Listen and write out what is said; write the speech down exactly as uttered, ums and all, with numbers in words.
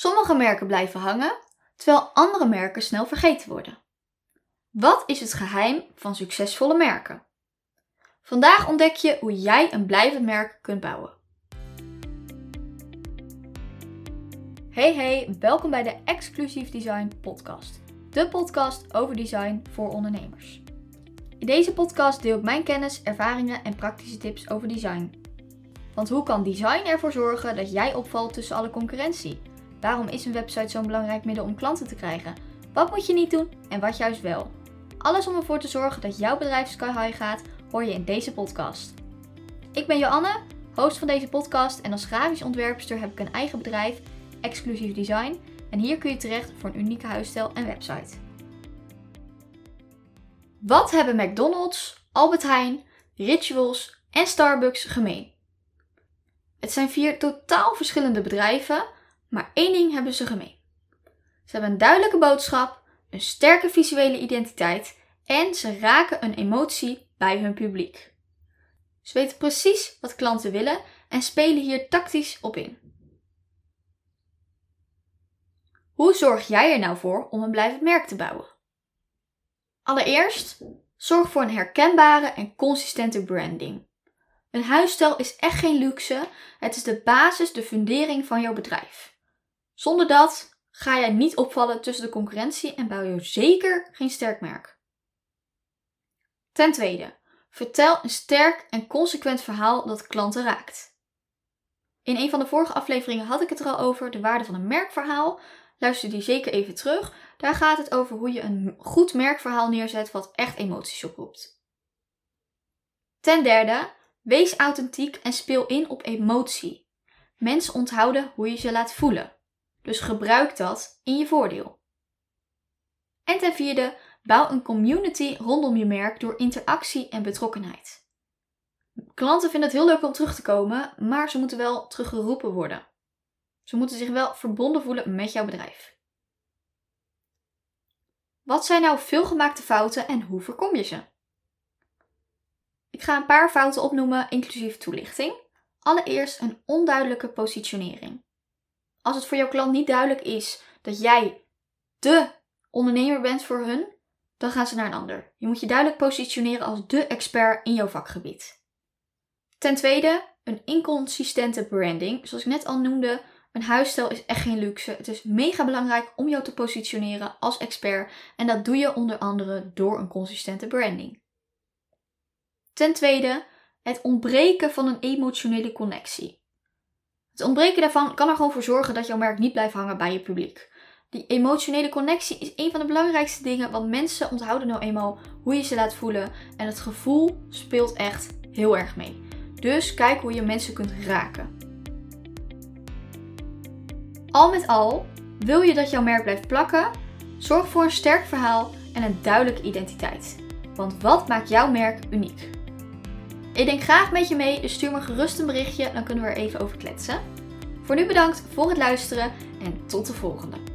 Sommige merken blijven hangen, terwijl andere merken snel vergeten worden. Wat is het geheim van succesvolle merken? Vandaag ontdek je hoe jij een blijvend merk kunt bouwen. Hey hey, welkom bij de Exclusief Design podcast. De podcast over design voor ondernemers. In deze podcast deel ik mijn kennis, ervaringen en praktische tips over design. Want hoe kan design ervoor zorgen dat jij opvalt tussen alle concurrentie? Waarom is een website zo'n belangrijk middel om klanten te krijgen? Wat moet je niet doen en wat juist wel? Alles om ervoor te zorgen dat jouw bedrijf sky high gaat, hoor je in deze podcast. Ik ben Joanne, host van deze podcast en als grafisch ontwerpster heb ik een eigen bedrijf, Exclusief Design. En hier kun je terecht voor een unieke huisstijl en website. Wat hebben McDonald's, Albert Heijn, Rituals en Starbucks gemeen? Het zijn vier totaal verschillende bedrijven, maar één ding hebben ze gemeen. Ze hebben een duidelijke boodschap, een sterke visuele identiteit en ze raken een emotie bij hun publiek. Ze weten precies wat klanten willen en spelen hier tactisch op in. Hoe zorg jij er nou voor om een blijvend merk te bouwen? Allereerst, zorg voor een herkenbare en consistente branding. Een huisstijl is echt geen luxe, het is de basis, de fundering van jouw bedrijf. Zonder dat ga jij niet opvallen tussen de concurrentie en bouw je zeker geen sterk merk. Ten tweede, vertel een sterk en consequent verhaal dat klanten raakt. In een van de vorige afleveringen had ik het er al over, de waarde van een merkverhaal. Luister die zeker even terug. Daar gaat het over hoe je een goed merkverhaal neerzet wat echt emoties oproept. Ten derde, wees authentiek en speel in op emotie. Mensen onthouden hoe je ze laat voelen. Dus gebruik dat in je voordeel. En ten vierde, bouw een community rondom je merk door interactie en betrokkenheid. Klanten vinden het heel leuk om terug te komen, maar ze moeten wel teruggeroepen worden. Ze moeten zich wel verbonden voelen met jouw bedrijf. Wat zijn nou veelgemaakte fouten en hoe voorkom je ze? Ik ga een paar fouten opnoemen, inclusief toelichting. Allereerst een onduidelijke positionering. Als het voor jouw klant niet duidelijk is dat jij de ondernemer bent voor hun, dan gaan ze naar een ander. Je moet je duidelijk positioneren als de expert in jouw vakgebied. Ten tweede, een inconsistente branding. Zoals ik net al noemde, een huisstijl is echt geen luxe. Het is mega belangrijk om jou te positioneren als expert en dat doe je onder andere door een consistente branding. Ten tweede, het ontbreken van een emotionele connectie. Het ontbreken daarvan kan er gewoon voor zorgen dat jouw merk niet blijft hangen bij je publiek. Die emotionele connectie is een van de belangrijkste dingen, want mensen onthouden nou eenmaal hoe je ze laat voelen en het gevoel speelt echt heel erg mee. Dus kijk hoe je mensen kunt raken. Al met al, wil je dat jouw merk blijft plakken? Zorg voor een sterk verhaal en een duidelijke identiteit. Want wat maakt jouw merk uniek? Ik denk graag met je mee, dus stuur me gerust een berichtje, dan kunnen we er even over kletsen. Voor nu bedankt voor het luisteren en tot de volgende.